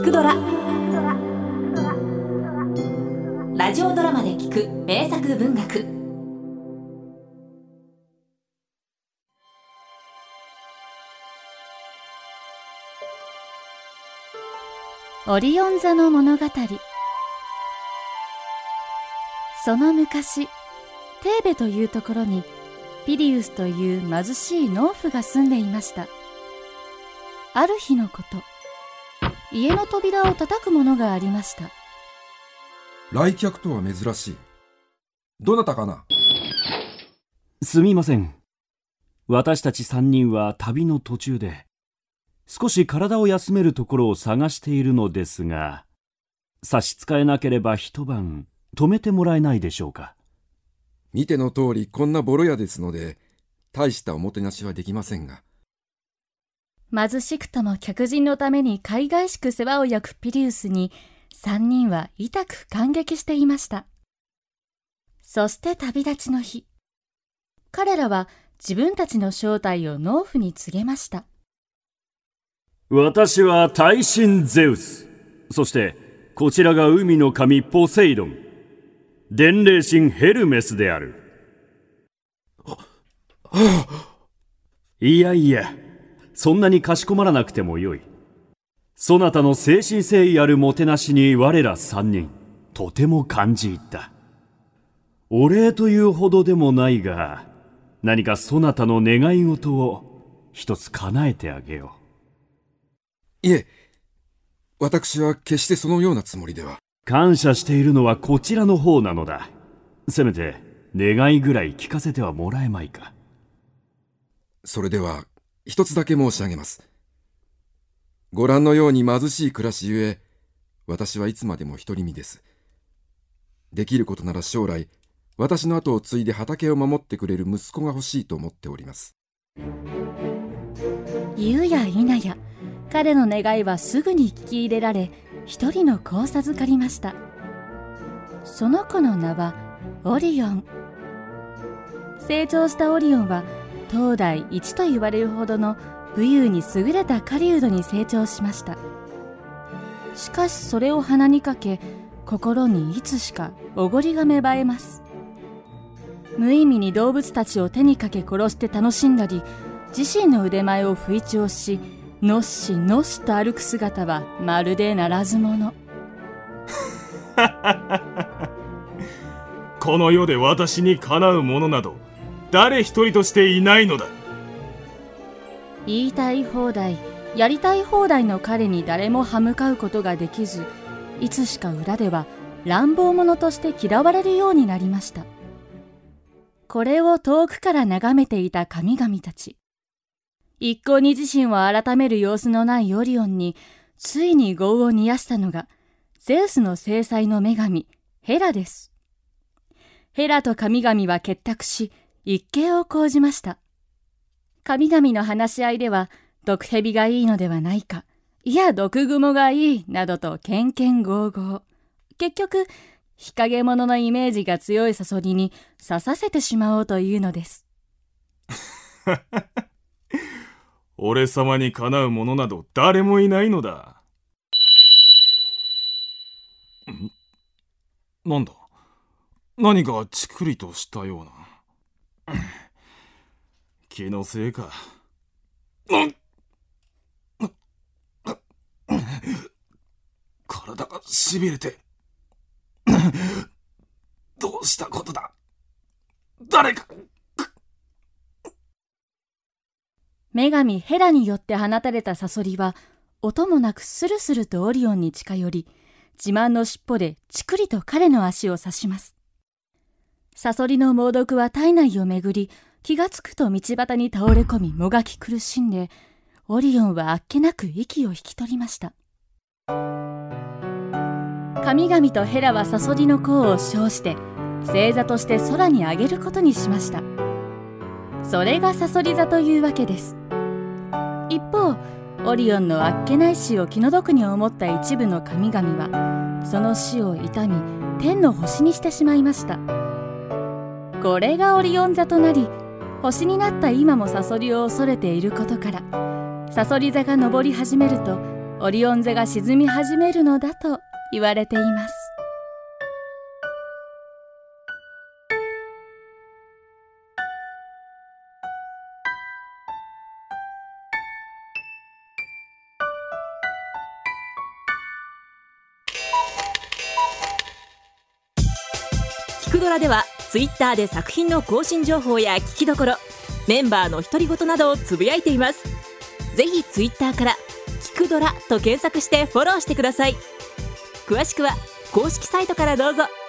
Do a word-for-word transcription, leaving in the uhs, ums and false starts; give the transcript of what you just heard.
くドラ」、ラジオドラマで聞く名作文学。 オリオン座の物語。その昔、テーベというところにピリウスという貧しい農夫が住んでいました。ある日のこと、家の扉を叩くものがありました。 来客とは珍しい。どなたかな？ すみません。私たち三人は旅の途中で少し体を休めるところを探しているのですが、差し支えなければ一晩泊めてもらえないでしょうか。 見ての通りこんなボロ屋ですので、大したおもてなしはできませんが。 貧しくとも客人のために海外しく世話を焼くピリウスに、三人は痛く感激していました。そして旅立ちの日、彼らは自分たちの正体を農夫に告げました。 私は大神ゼウス、そしてこちらが海の神ポセイドン、伝令神ヘルメスである。いやいや、そんなにかしこまらなくてもよい。そなたの誠心誠意あるもてなしに我ら三人とても感じ入った。お礼というほどでもないが、何かそなたの願い事を一つ叶えてあげよう。 いえ、私は決してそのようなつもりでは。 感謝しているのはこちらの方なのだ。せめて願いぐらい聞かせてはもらえまいか。 それでは一つだけ申し上げます。ご覧のように貧しい暮らしゆえ、私はいつまでも独り身です。できることなら将来、私の後を継いで畑を守ってくれる息子が欲しいと思っております。 言うや否や、彼の願いはすぐに聞き入れられ、一人の子を授かりました。その子の名はオリオン。成長したオリオンは当代一と言われるほどの武勇に優れた狩人に成長しました。しかしそれを鼻にかけ、心にいつしかおごりが芽生えます。無意味に動物たちを手にかけ殺して楽しんだり、自身の腕前を吹聴し、のっしのっしと歩く姿はまるでならず者。 この世で私にかなう者など誰一人としていないのだ。 言いたい放題、やりたい放題の彼に誰も歯向かうことができず、いつしか裏では乱暴者として嫌われるようになりました。これを遠くから眺めていた神々たち、一向に自身を改める様子のないオリオンについに業を煮やしたのがゼウスの正妻の女神ヘラです。ヘラと神々は結託し一計を講じました。神々の話し合いでは、毒蛇がいいのではないか、いや毒蜘蛛がいいなどとけんけんごうごう。結局日陰者のイメージが強いサソリに刺させてしまおうというのです。 俺様にかなう者など誰もいないのだ。ん？なんだ？何かチクリとしたような。気のせいか。体がしびれて。どうしたことだ？誰か。 女神ヘラによって放たれたサソリは音もなくスルスルとオリオンに近寄り、自慢の尻尾でチクリと彼の足を刺します。サソリの猛毒は体内をめぐり、気がつくと道端に倒れ込みもがき苦しんで、オリオンはあっけなく息を引き取りました。神々とヘラはサソリの甲を称して星座として空に上げることにしました。それがサソリ座というわけです。一方、オリオンのあっけない死を気の毒に思った一部の神々は、その死を悼み天の星にしてしまいました。これがオリオン座となり、星になった今もサソリを恐れていることから、サソリ座が昇り始めるとオリオン座が沈み始めるのだと言われています。 キクドラではツイッターで作品の更新情報や聞きどころ、メンバーの独り言などをつぶやいています。ぜひツイッターからキクドラと検索してフォローしてください。詳しくは公式サイトからどうぞ。